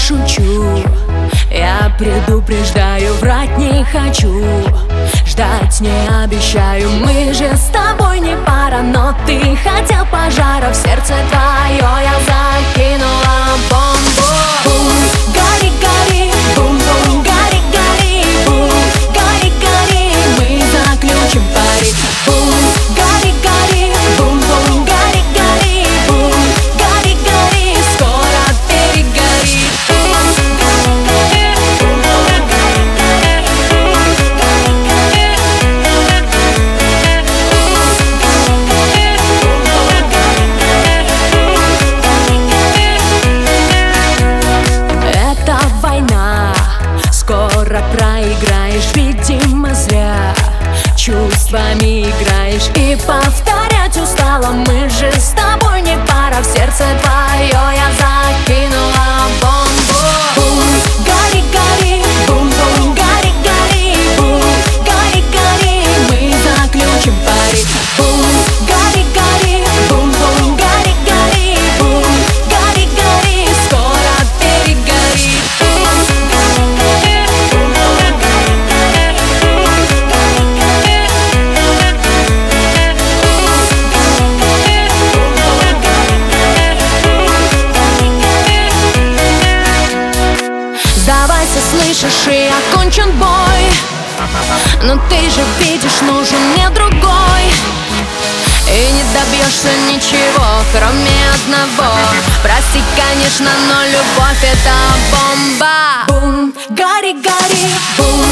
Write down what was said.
шучу, я предупреждаю, врать не хочу, ждать не обещаю. Мы же с тобой не пара, но ты хотел пожара. В сердце твое я закинула бомбу. Бум, гори, гори, бум-бум, гори, гори, бум, гори, гори, мы заключим пари. Бум, гори, гори, бум-бум, гори, гори, бум, гори, гори, скоро перегорит. Это война, скоро проиграешь, видимо зря чувствами играешь. И повторять устала, мы же с тобой не пара. В сердце твое я закинула бомбу. Бум, гори, гори, бум-бум, гори, гори, бум, гори, гори, мы заключим пари. Бум, гори, гори, бум-бум, гори, гори, бум, гори, гори, скоро перегорит. Сдавайся, слышишь, и окончен бой. Но ты же видишь, нужен мне другой. И не добьешься ничего, кроме одного. Прости, конечно, но любовь — это бомба. Бум, гори, гори, бум.